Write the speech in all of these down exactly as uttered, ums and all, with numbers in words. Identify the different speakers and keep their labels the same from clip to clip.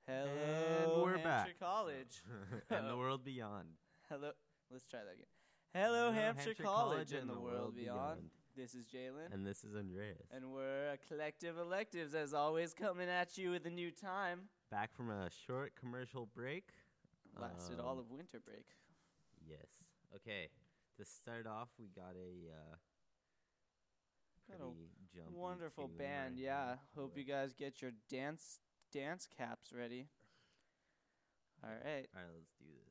Speaker 1: Hello,
Speaker 2: And we're
Speaker 1: Hampshire
Speaker 2: back.
Speaker 1: College.
Speaker 2: and the world beyond.
Speaker 1: Hello. Let's try that again. Hello,
Speaker 2: Hello,
Speaker 1: Hampshire,
Speaker 2: Hampshire
Speaker 1: College,
Speaker 2: College
Speaker 1: and the world beyond. This is Jalen.
Speaker 2: And this is Andreas.
Speaker 1: And we're a collective electives, as always, coming at you with a new time.
Speaker 2: Back from a short commercial break.
Speaker 1: Lasted
Speaker 2: Um,
Speaker 1: all of winter break.
Speaker 2: Yes. Okay. To start off, we got a uh,
Speaker 1: Got a
Speaker 2: pretty jumpy
Speaker 1: Wonderful
Speaker 2: tune
Speaker 1: band,
Speaker 2: right
Speaker 1: yeah.
Speaker 2: here.
Speaker 1: Hope you guys get your dance dance caps ready. All right.
Speaker 2: All right, let's do this.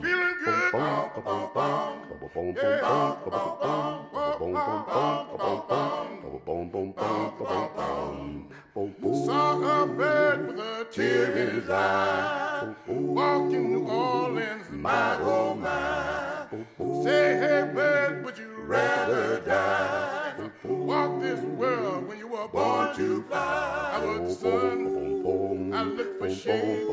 Speaker 3: feeling good. Saw a bird with a tear in his eye, walking New Orleans, my oh my. Say, hey bird, would you rather die? Walk this world when you were born to fly. I was sun, I looked for shade.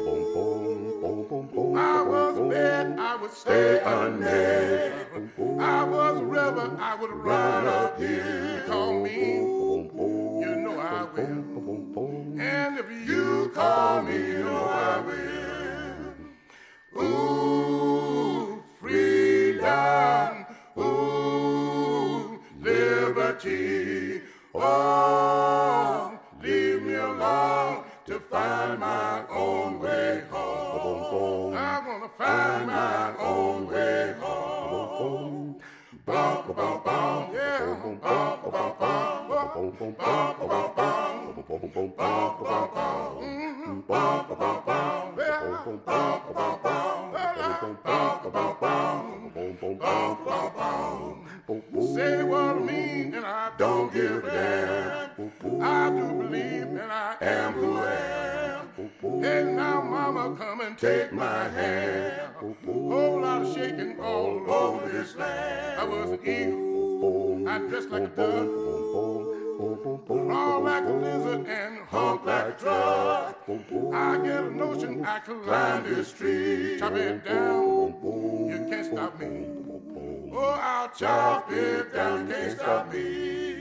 Speaker 3: I was bed, I would stay unmade. I was river, I would run up here. You call me, you know I will. And if you call me, you know I will. Ooh, freedom. Ooh, liberty. Oh, leave me alone to find my own way home. I wanna find my own way home. Bum, bum, bum, yeah. Bum, bum, bum, bum. Bum, bum, bum, bum. Bum, bum, bum, bum. Mm, bum, bum, bum, yeah. Bum, bum, bum, bum. Say what I mean and I don't give a damn. I do believe and I am who I am. Hey now mama, come and take my hand. Whole lot of shaking all over this land. I was an eagle, I dressed like a dove, crawl like a lizard and honk like a truck. I get a notion I can climb this tree. Chop it down, you can't stop me. Oh, I'll chop it down, you can't stop me.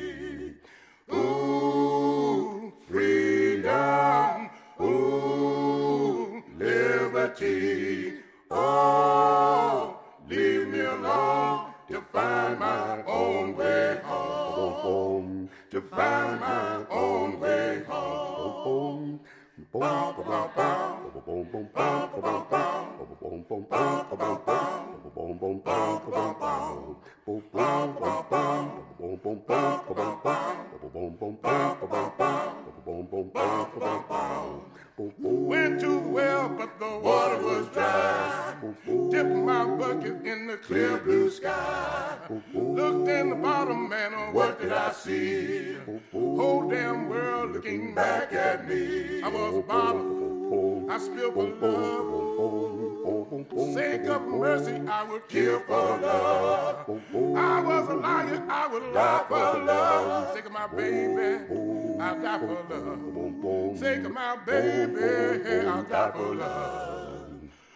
Speaker 3: Ooh, freedom. Ooh, liberty. Oh, leave me alone to find my own way home. To find my own way home. Bum, bum, bum, bum. Bum, bum, bum, bum, bum. Bum, bum, bum, bum, bum. Bum, bum, bum, bum, bum. Bum, bum, bum, bum. Bum, bum, bum, bum, bum. Bum, bum, bum, bum, bum. Bum, bum, bum, bum, bum. Went to the well, but the water was dry. Dipped my bucket in the clear blue sky. Looked in the bottom, man, oh, what did I see? Whole damn world looking back at me. I was bottom, I spilled for love. Sake of mercy, I would kill for love. I was a liar, I would lie for love. Sake of my baby, I'll die for love. Sake of my baby, I'll die for love.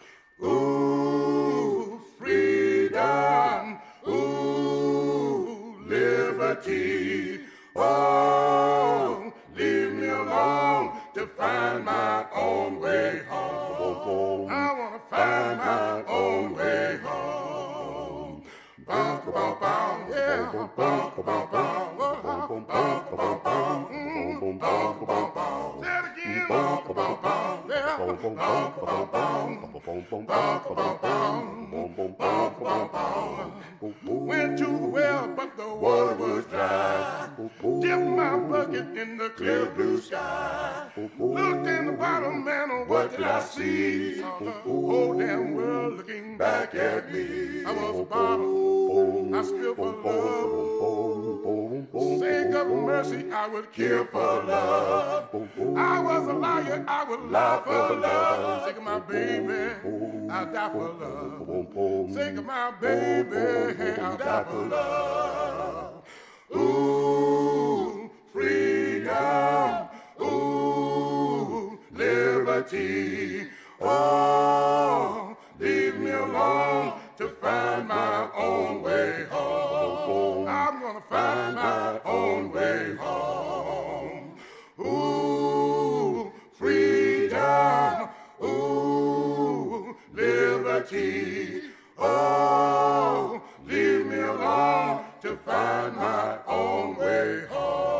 Speaker 3: Ooh, freedom. Ooh, liberty. Oh, leave me alone to find my own way home. I wanna find my own way home. Bum, bum, bum, yeah. Bum, bum, bum, bum. Bum, bum, bum, bum. Bum, bum, bum. Say it again. Bum, bum, bum. Went to the well, but the water was dry. Dipped my bucket in the clear blue sky. Looked in the bottom, man, oh, what did I see? Saw the whole damn world looking back at me. I was a bottle, I spilled for love. Sake of mercy, I would kill for love. I was a liar, I would lie for love. Sake of my baby, I'll die for love. Sake of my baby, I'll die for love. Ooh, freedom. Ooh, liberty. Oh, leave me alone to find my own way home. I'm gonna find my own way home. Ooh, freedom. Ooh, liberty. Oh, leave me alone to find my own way home.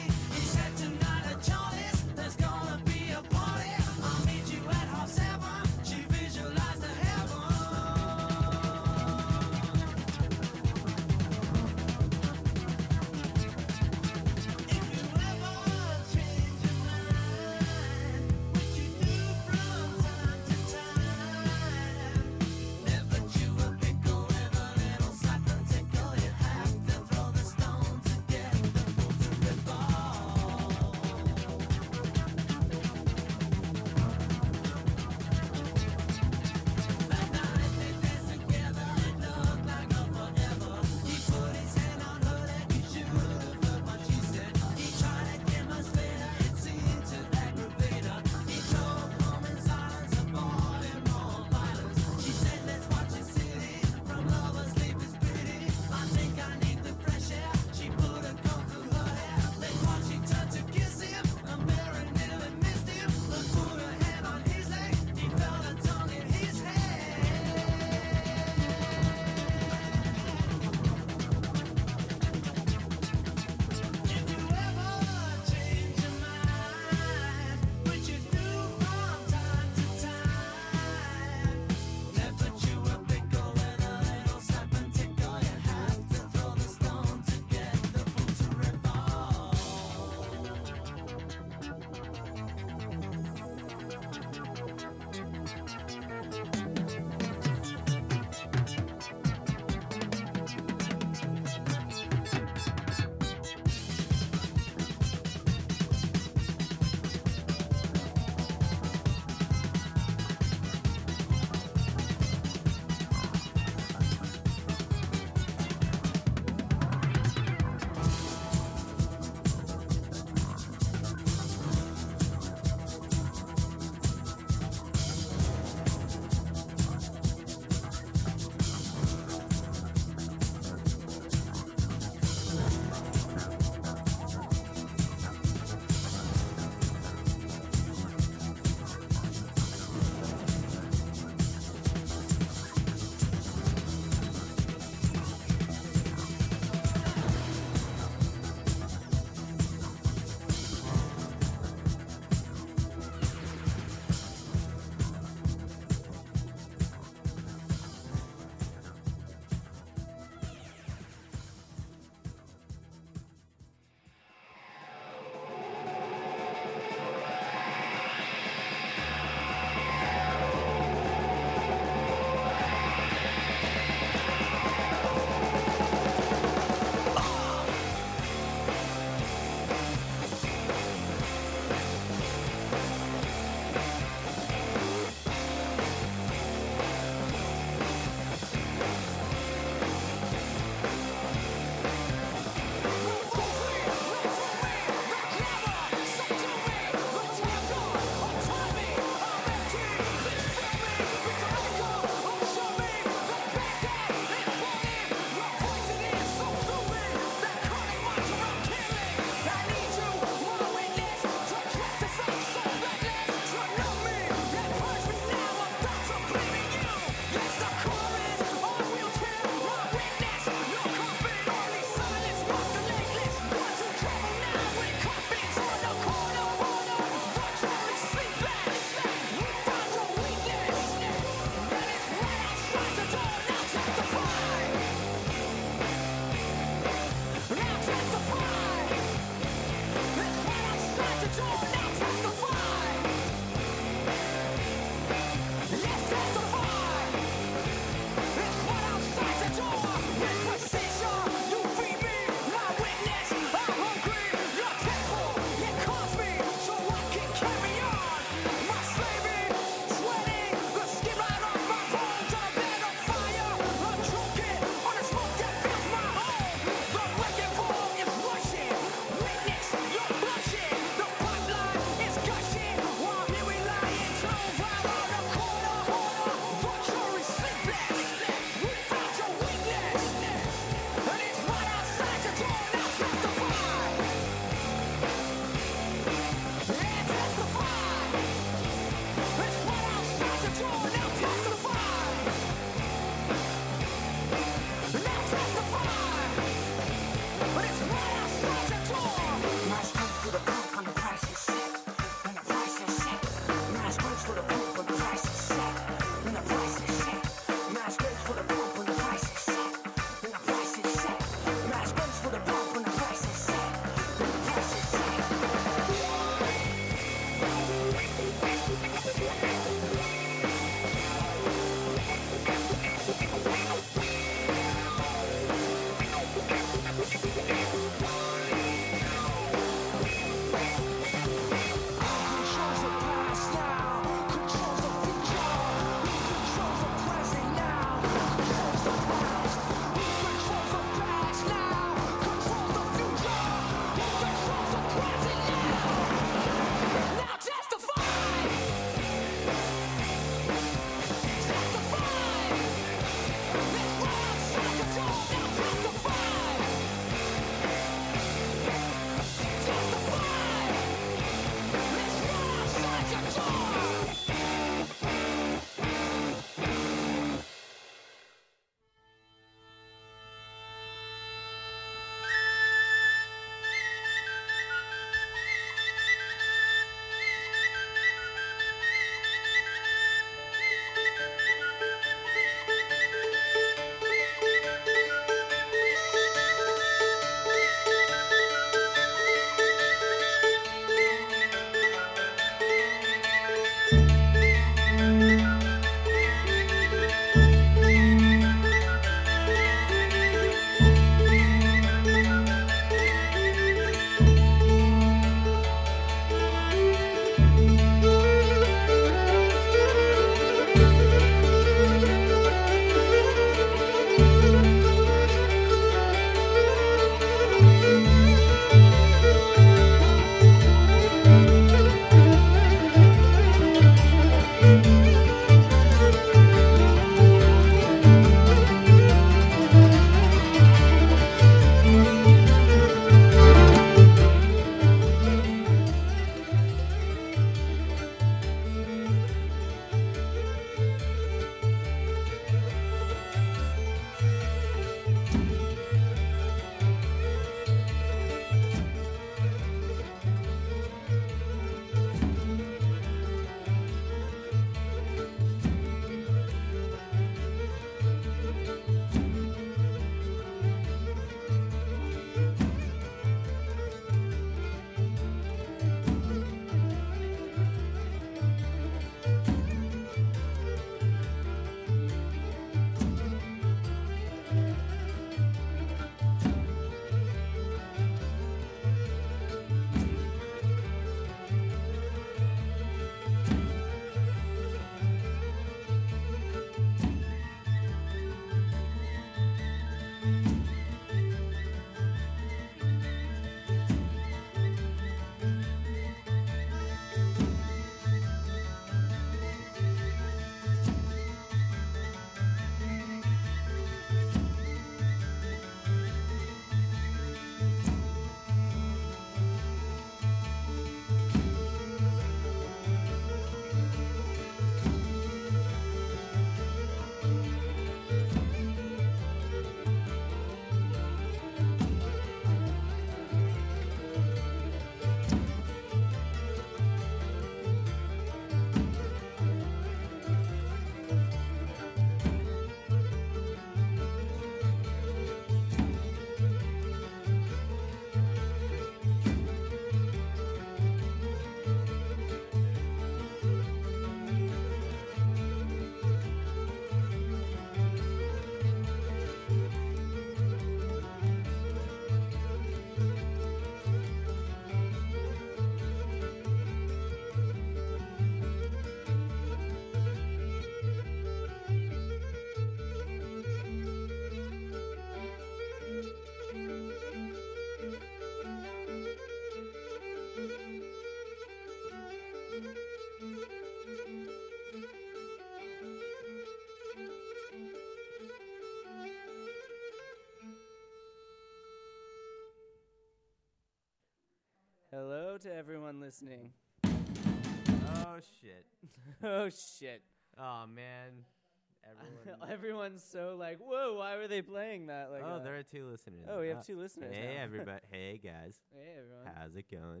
Speaker 1: Hello to everyone listening.
Speaker 2: Oh shit.
Speaker 1: Oh shit.
Speaker 2: Oh man. Everyone.
Speaker 1: Everyone's so like, whoa, why were they playing that? Like,
Speaker 2: oh,
Speaker 1: uh,
Speaker 2: there are two listeners.
Speaker 1: oh, we
Speaker 2: Uh,
Speaker 1: have two listeners.
Speaker 2: Hey
Speaker 1: now.
Speaker 2: everybody. Hey guys.
Speaker 1: Hey everyone.
Speaker 2: How's it going?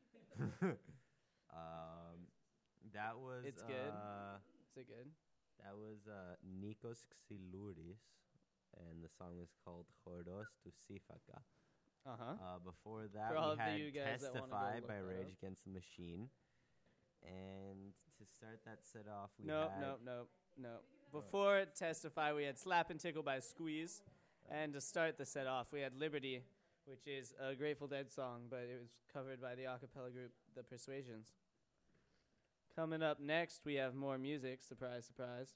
Speaker 2: um, that was.
Speaker 1: It's good.
Speaker 2: Uh,
Speaker 1: Is it good?
Speaker 2: that was uh, Nikos Xylouris, and the song is called Choros to Sifaka.
Speaker 1: Uh-huh.
Speaker 2: Uh Before that,
Speaker 1: For all
Speaker 2: we
Speaker 1: of
Speaker 2: had
Speaker 1: you guys that wanna go
Speaker 2: Testify
Speaker 1: look
Speaker 2: by
Speaker 1: that
Speaker 2: Rage
Speaker 1: up.
Speaker 2: Against the Machine. And to start that set off, we
Speaker 1: No,
Speaker 2: had
Speaker 1: no, no, no. Before Testify, we had Slap and Tickle by Squeeze. And to start the set off, we had Liberty, which is a Grateful Dead song, but it was covered by the a cappella group The Persuasions. Coming up next, we have more music. Surprise, surprise.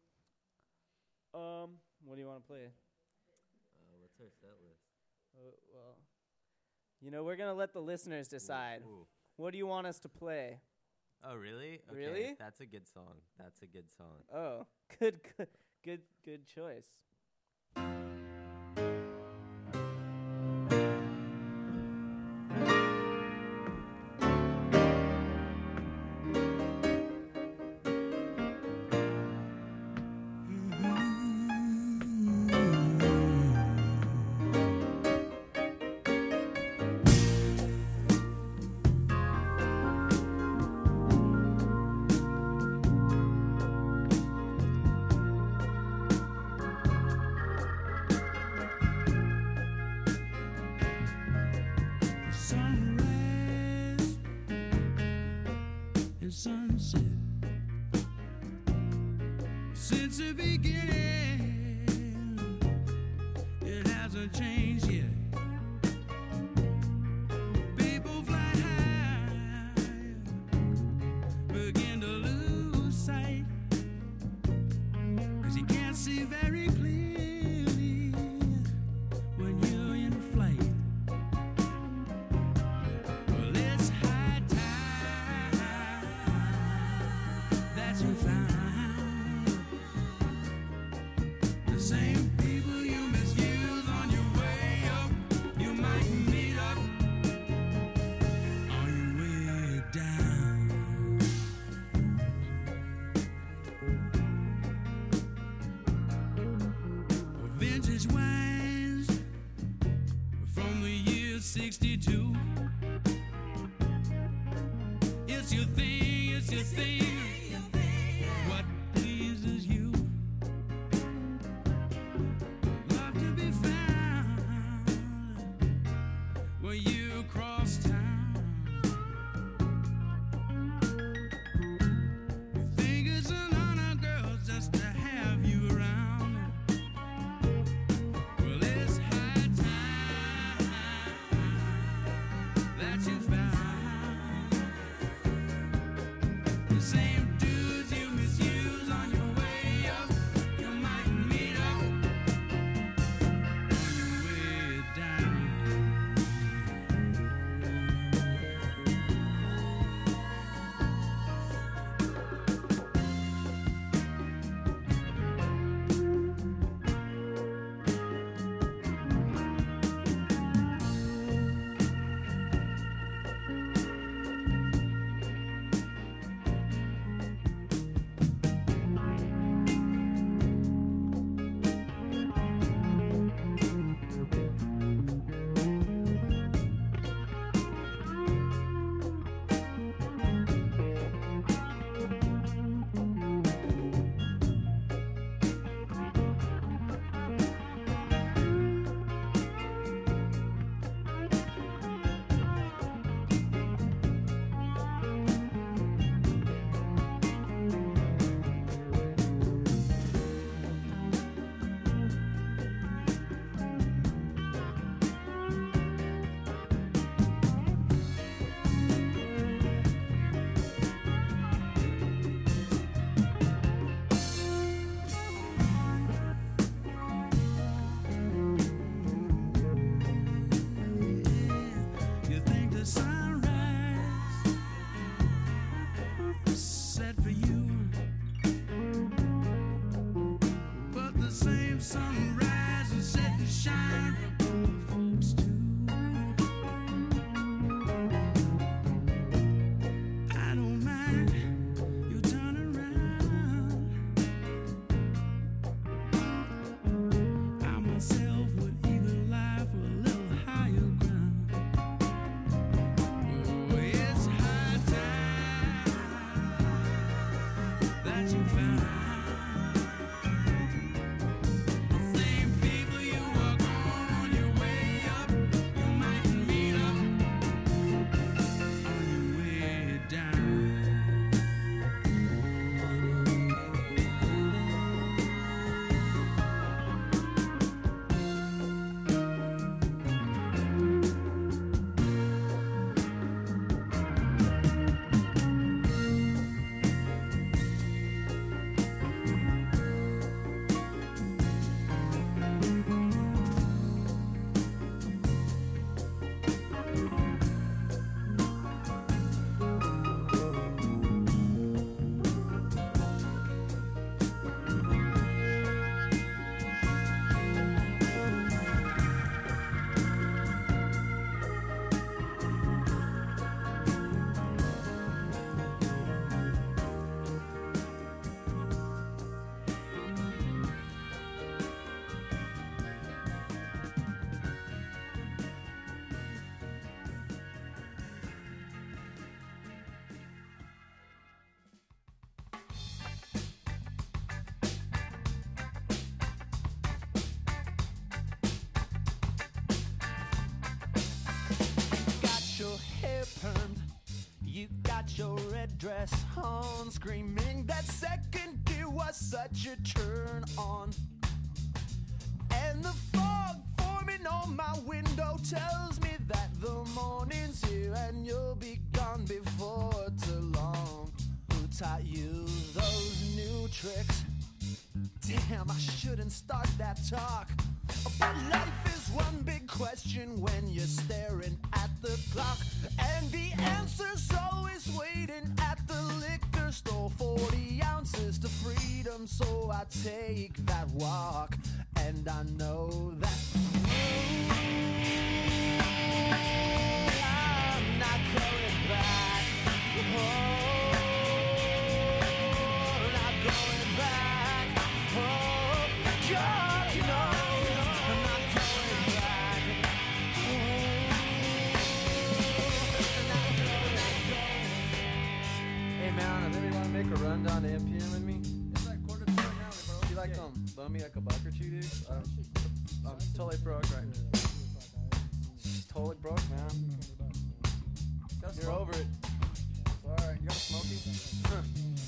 Speaker 1: Um, what do you want to play?
Speaker 2: Uh, what's our set list?
Speaker 1: Uh, well, you know, we're going to let the listeners decide.
Speaker 2: Ooh, ooh.
Speaker 1: What do you want us to play?
Speaker 2: Oh, really? Okay,
Speaker 1: Really?
Speaker 2: That's a good song. That's a good song.
Speaker 1: Oh, good, good, good, good choice.
Speaker 4: Sunrise and sunset. Since the beginning, it hasn't changed yet. People fly high, begin to lose sight, 'cause you can't see very clearly when you're in flight. Well, it's high time that you found the same people you misuse on your way up. You might meet up on your way down. Vintage wines from the year sixty-two. It's your thing, it's your thing. What pleases you? Love to be found when you cross town. You think it's an honor, girl, just to have you around. Well, it's high time that you found the same dudes you misuse on your way up. You might meet up on your way down.
Speaker 5: got your red dress on, screaming that second gear was such a turn on. And the fog forming on my window tells me that the morning's here and you'll be gone before too long. Who taught you those new tricks? Damn, I shouldn't start that talk. But life is one big question when you're staring at the clock, and the answer's always waiting at the liquor store. Forty ounces to freedom, so I take that walk, and I know that I'm not going back. Oh, not going back. Oh, God knows I'm not going back.
Speaker 6: Hey man, does anyone make a run down to M P M with me? It's like quarter to four now, bro. You like um, bum me like a buck or two, dude? I'm, I'm totally broke right now. Totally broke, man. You're over it. Sorry, you got a smoky? Huh.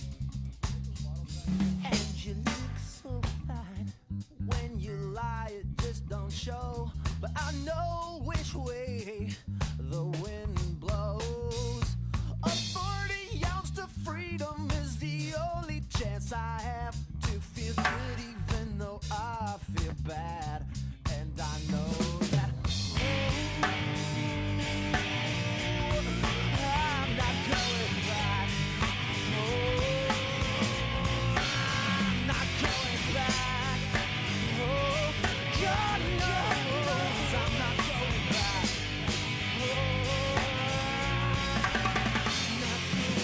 Speaker 5: And you look so fine. When you lie, it just don't show. But I know which way the wind blows. A forty ounce to freedom is the only chance I have to feel good, even though I feel bad. And I know that I'm not going back. Oh, I'm not going back. Oh, God knows I'm not going back. Oh, not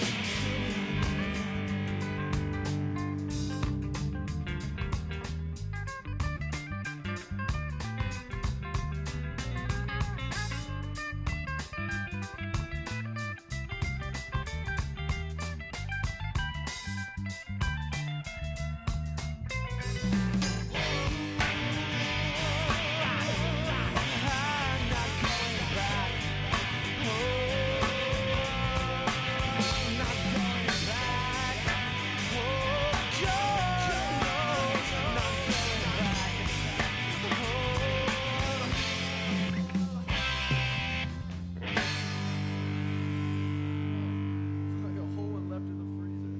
Speaker 5: I'm not going back. Oh, I'm not going back. Oh, God knows I'm not going back.
Speaker 6: It's like a whole one left in the freezer.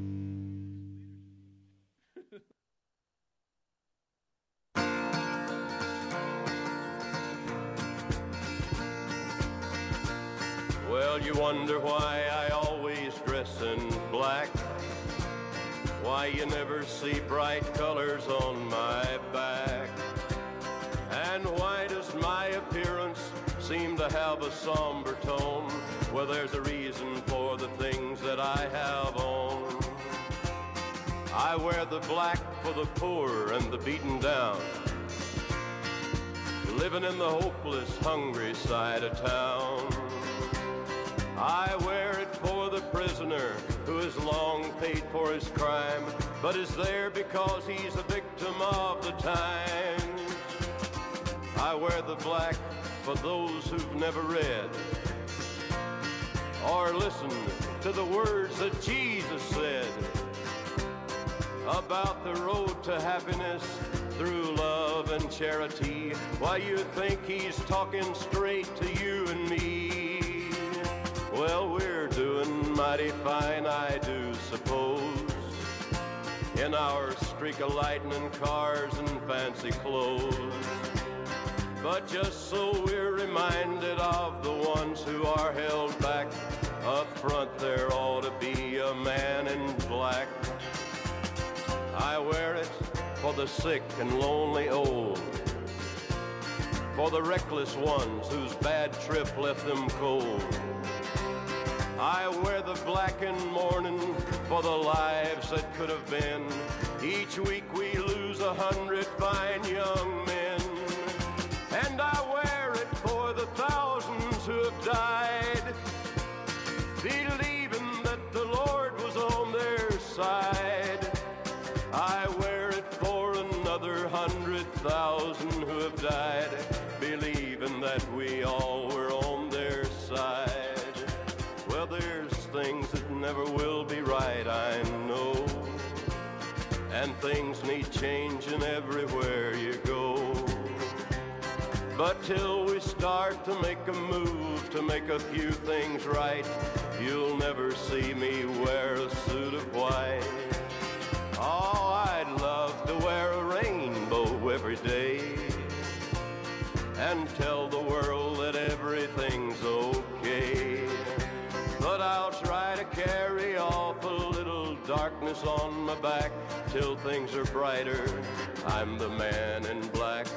Speaker 7: Well, you wonder why I always dress in black, why you never see bright colors on my back, and why does my appearance seem to have a somber tone? Well, there's a reason for the things that I have on. I wear the black for the poor and the beaten down, living in the hopeless, hungry side of town. I wear it for the prisoner who has long paid for his crime, but is there because he's a victim of the times. I wear the black for those who've never read or listened to the words that Jesus said about the road to happiness through love and charity. Why, you think he's talking straight to you and me? Well, we're doing mighty fine, I do suppose, in our streak of lightning cars and fancy clothes. But just so we're reminded of the ones who are held back, up front there ought to be a man in black. I wear it for the sick and lonely old, for the reckless ones whose bad trip left them cold. I wear the black in mourning for the lives that could have been. Each week we lose a hundred fine young men. And I wear it for the thousands who have died, believing that the Lord was on their side. I wear it for another hundred thousand who have died, believing that we all were on their side. Well, there's things that never will be right, I know. And things need changing everywhere you go. But till we start to make a move, to make a few things right, you'll never see me wear a suit of white. Oh, I'd love to wear a rainbow every day and tell the world that everything's okay. But I'll try to carry off a little darkness on my back till things are brighter. I'm the man in black.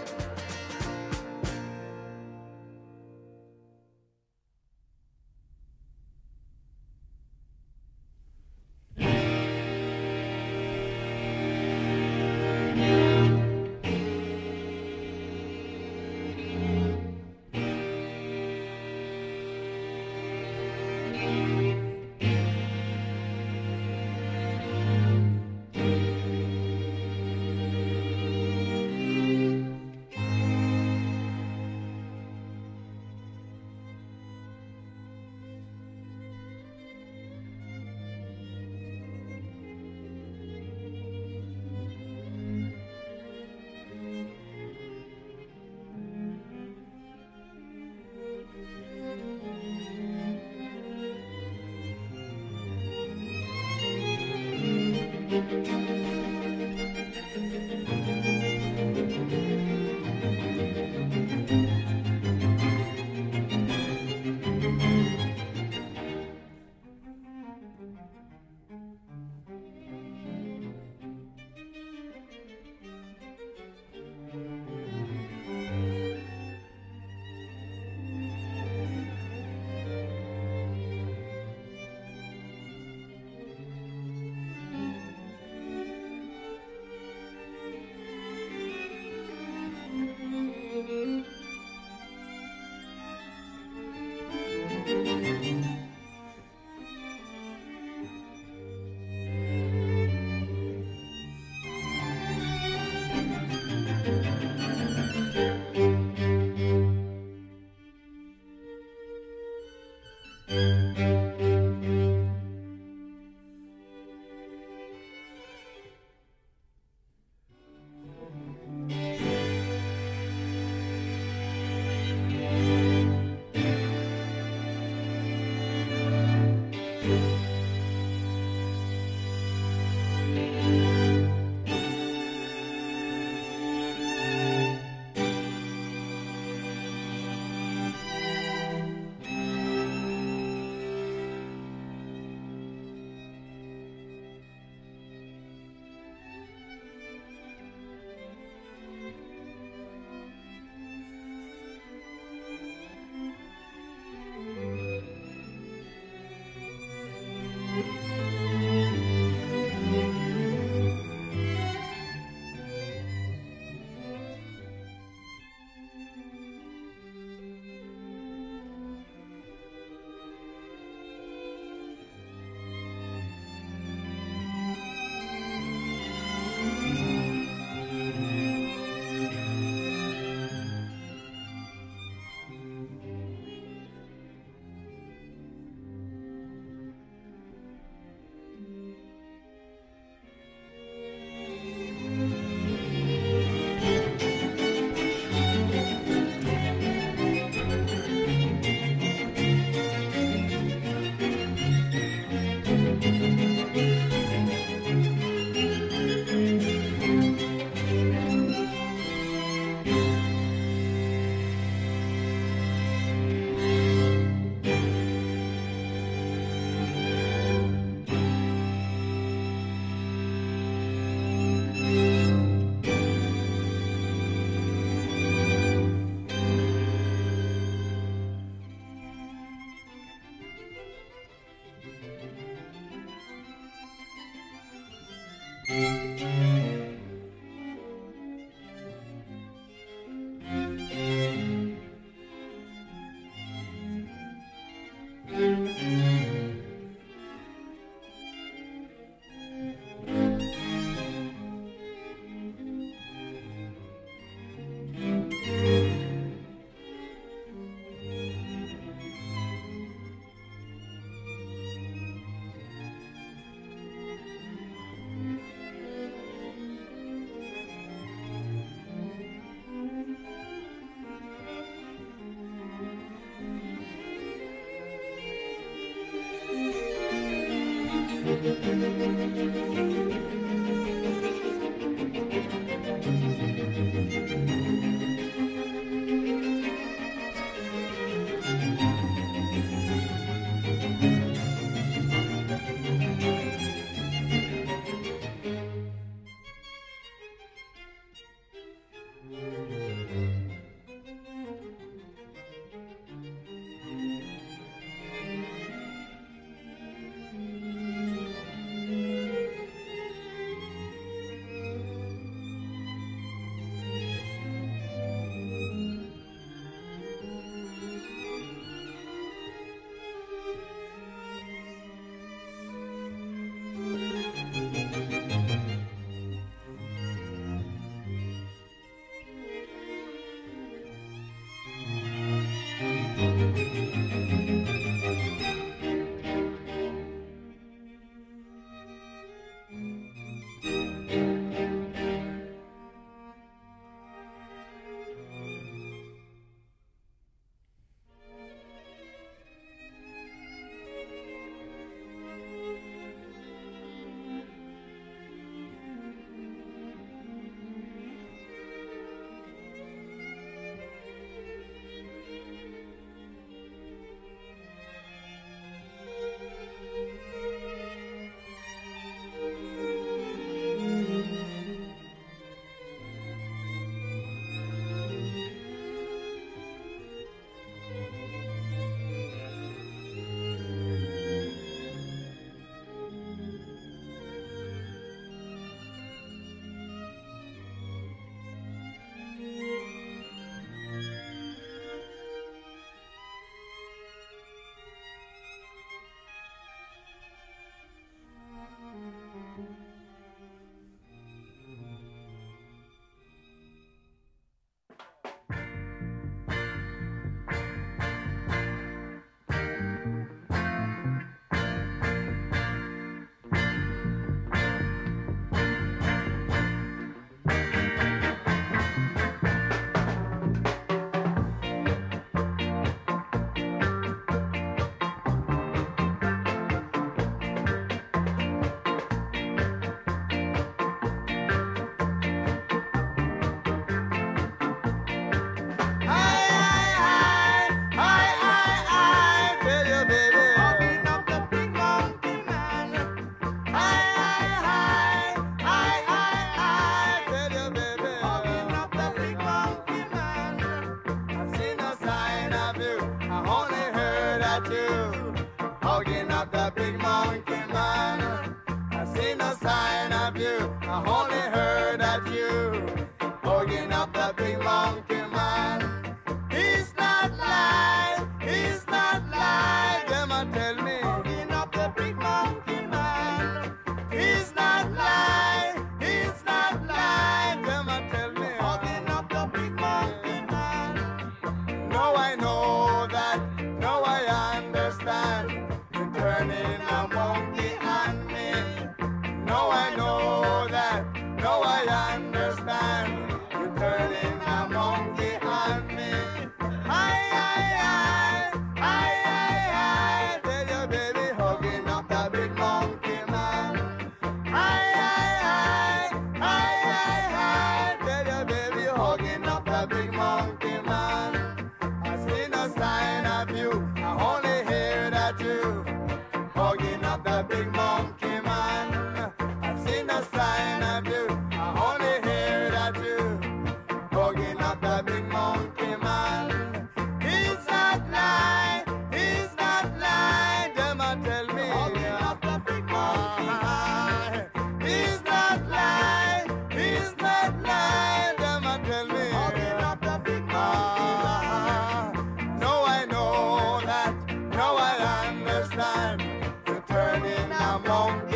Speaker 5: Now I understand. You're turning a monkey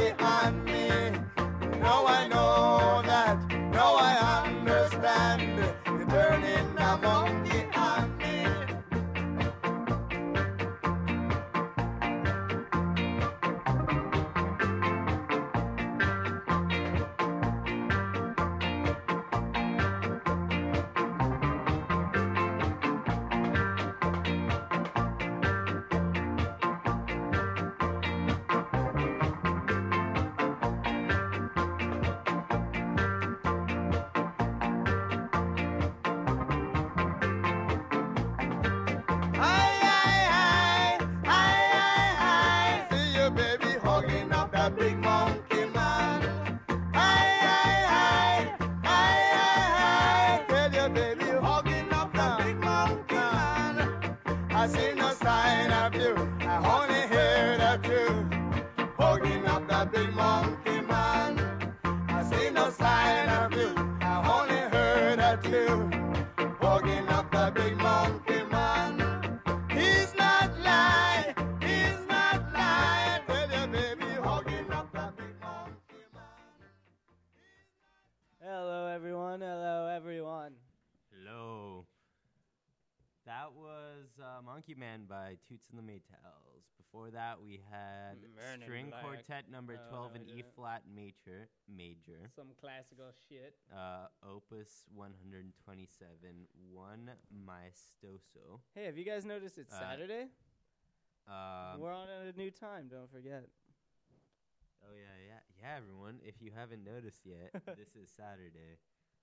Speaker 5: the big monkey man. Aye, aye, aye, aye, aye, aye. Tell your baby you're hugging up the big monkey man. I see no sign of you, I only heard of you. Hugging up the big monkey man. I see no sign of you, I only heard of you. Hugging up the big monkey man. He's not lying, he's not lying. Tell your baby hugging up the big monkey man.
Speaker 1: Hello, everyone. Hello, everyone.
Speaker 2: Hello. That was uh, Monkey Man by Toots and the Maytals. Before that, we had
Speaker 1: Men in
Speaker 2: String
Speaker 1: Black.
Speaker 2: Quartet number
Speaker 1: Oh,
Speaker 2: twelve
Speaker 1: no,
Speaker 2: in
Speaker 1: I
Speaker 2: E
Speaker 1: didn't.
Speaker 2: flat major, major.
Speaker 1: Some classical shit.
Speaker 2: Uh, Opus one twenty-seven, one maestoso.
Speaker 1: Hey, have you guys noticed it's
Speaker 2: Uh,
Speaker 1: Saturday?
Speaker 2: Um,
Speaker 1: We're on at a new time. Don't forget.
Speaker 2: oh yeah, yeah, yeah, everyone. If you haven't noticed yet, this is Saturday.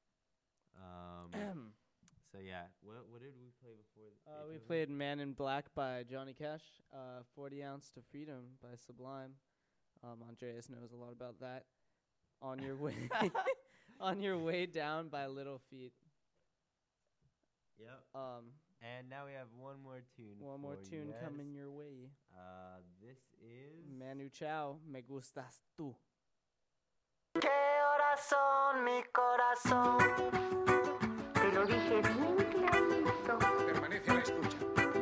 Speaker 2: Um, so yeah, what what did we play before?
Speaker 1: Uh, we
Speaker 2: Beethoven?
Speaker 1: played Man in Black by Johnny Cash, uh, forty ounce to Freedom by Sublime. Um, Andreas knows a lot about that. On your way, on your way down by Little Feat.
Speaker 2: Yep.
Speaker 1: Um,
Speaker 2: And now we have one more tune.
Speaker 1: one more
Speaker 2: for you
Speaker 1: tune
Speaker 2: guys.
Speaker 1: coming your way.
Speaker 2: Uh, this is
Speaker 1: Manu Chao, Me Gustas Tú.
Speaker 5: ¿Qué horas son, mi corazón?
Speaker 8: Te lo dije bien clarito.
Speaker 9: Permanece a la escucha.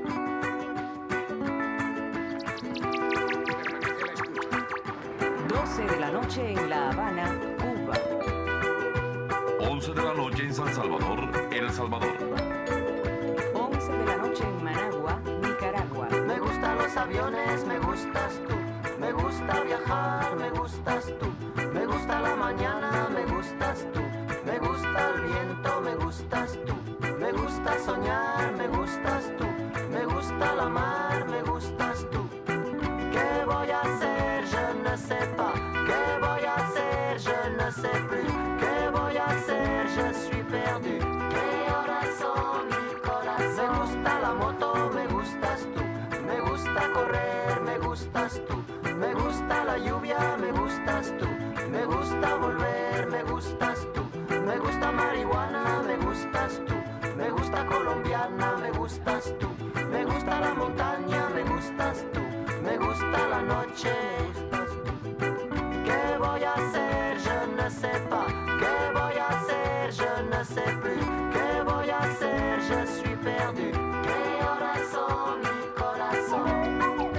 Speaker 9: Permanece a la escucha.
Speaker 10: doce de la noche en La Habana, Cuba.
Speaker 11: once de la noche en San Salvador, El Salvador.
Speaker 10: once de la noche en Managua, Nicaragua.
Speaker 5: Me gustan los aviones, me gustas tú. Me gusta viajar, me gustas tú. Me gusta la mañana, me gustas tú. Me gusta el viento, me gustas tú. Me gusta soñar, me gustas tú. Me gusta la mar, me gustas tú. ¿Qué voy a hacer? Je ne sais pas. ¿Qué voy a hacer? Je ne sais plus. ¿Qué voy a hacer? Je suis perdu. ¿Qué horas son, mi corazón? Me gusta la moto, me gustas tú. Me gusta correr, me gustas tú. Me gusta la lluvia, me gustas tú. Me gusta volver, me gustas tú. Me gusta marihuana, me gustas tú. Me gusta colombiana, me gustas tú. Me gusta la montaña, me gustas tú. Me gusta la noche, me gustas tú. ¿Qué voy a hacer? Je ne sais pas. ¿Qué voy a hacer? Je ne sais plus. ¿Qué voy a hacer? Je suis perdu. ¿Qué horas son, mi corazón?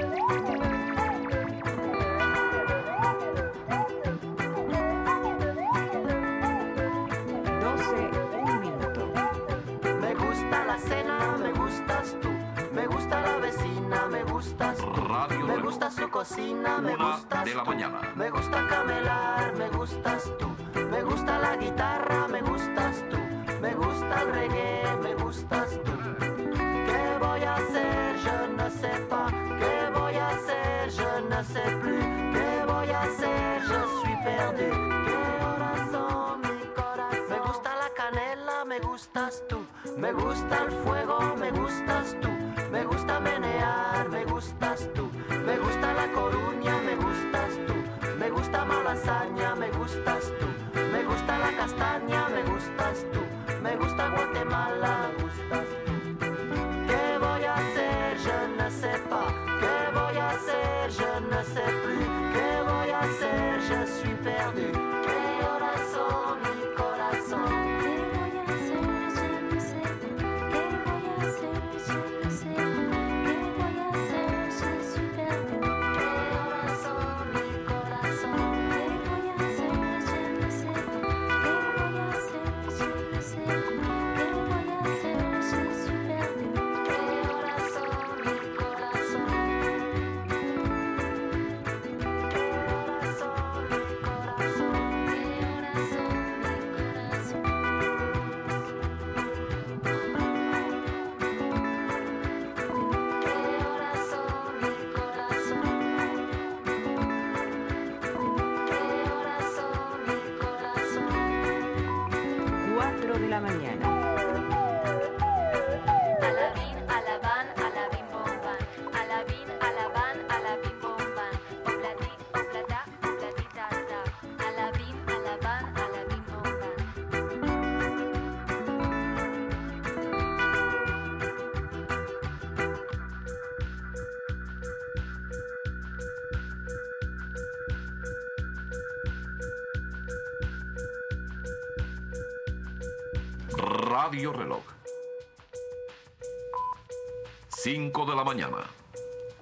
Speaker 10: doce, un minuto.
Speaker 5: Me gusta la cena, me gustas tú. Me gusta la vecina, me gustas tú.
Speaker 11: Radio
Speaker 5: Me
Speaker 11: Reloj.
Speaker 5: gusta su cocina, me
Speaker 11: Una
Speaker 5: gustas
Speaker 11: de la
Speaker 5: tú.
Speaker 11: mañana.
Speaker 5: Me gusta camelar, me gustas tú. Me gusta la guitarra, me gustas tú. Me gusta el reggae, me gustas tú. ¿Qué voy a hacer? Je ne sais pas. ¿Qué voy a hacer? Je ne sais plus. ¿Qué voy a hacer? Je suis perdu. ¿Qué horas son, mi corazón? Me gusta la canela, me gustas tú. Me gusta el fuego, me gustas tú. Me gusta menear, me gustas tú. Me gusta la coruña, me gustas tú. Me gusta malasaña, me gustas tú. Me gusta la castaña, me gustas tú. Me gusta Guatemala, me gustas tú. ¿Qué voy a hacer? Je ne sais pas. ¿Qué voy a hacer? Je ne sais plus. ¿Qué voy a hacer? Je suis perdu. ¿Qué horas son, mi corazón?
Speaker 8: ¿Qué voy a hacer? Je ne sais pas. ¿Qué voy a hacer? Je ne sais pas. ¿Qué voy a hacer? Je suis perdu.
Speaker 5: ¿Qué horas son, mi corazón?
Speaker 8: ¿Qué voy a hacer? Je ne sais pas. ¿Qué voy a hacer? Je ne sais pas. ¿Qué voy a hacer? Je suis perdu.
Speaker 5: ¿Qué horas son, mi corazón? ¿Qué horas son, mi corazón?
Speaker 8: ¿Qué horas son, mi corazón?
Speaker 5: ¿Qué horas son, mi corazón? ¿Qué horas son, mi corazón?
Speaker 10: cuatro de la mañana.
Speaker 8: Alabín, alabán, alabín, bomban. Alabín, alabán, alabín, bomban. Obladí, oblada,
Speaker 11: Radio Reloj. cinco de la mañana.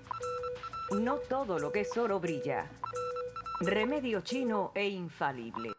Speaker 10: No todo lo que es oro brilla. Remedio chino e infalible.